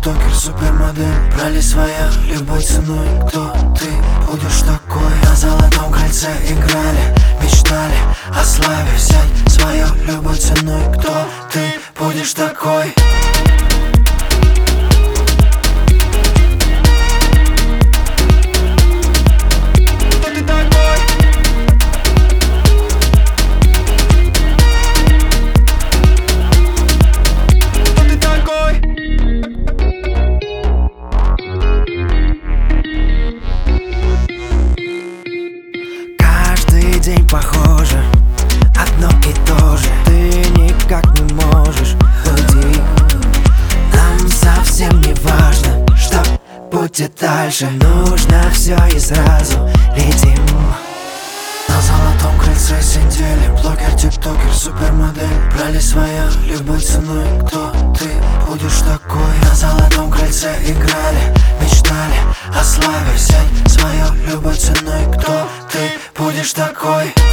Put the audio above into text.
тиктокер, супермодель. Брали своя любой ценой. Кто ты будешь такой? На золотом кольце играли, мечтали о славе. Взять свою любой ценой. Кто ты будешь такой? День похоже, одно и то же. Ты никак не можешь уйти. Нам совсем не важно, что будет дальше. Нужно все и сразу летим. На золотом кольце сидели блогер, тиктокер, супермодель. Брали своя любой ценой. Кто ты будешь такой? На золотом кольце играли, мечтали о славе. Взять свою любой ценой. Кто ты будешь такой?